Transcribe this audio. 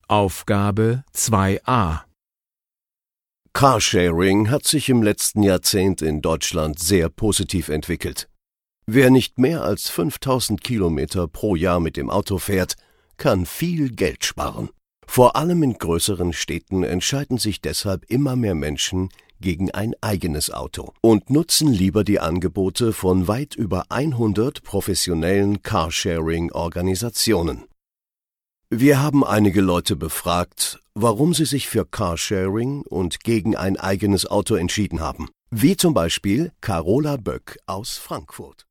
Aufgabe 2a. Carsharing hat sich im letzten Jahrzehnt in Deutschland sehr positiv entwickelt. Wer nicht mehr als 5000 Kilometer pro Jahr mit dem Auto fährt, kann viel Geld sparen. Vor allem in größeren Städten entscheiden sich deshalb immer mehr Menschen gegen ein eigenes Auto und nutzen lieber die Angebote von weit über 100 professionellen Carsharing-Organisationen. Wir haben einige Leute befragt, warum sie sich für Carsharing und gegen ein eigenes Auto entschieden haben. Wie zum Beispiel Carola Böck aus Frankfurt.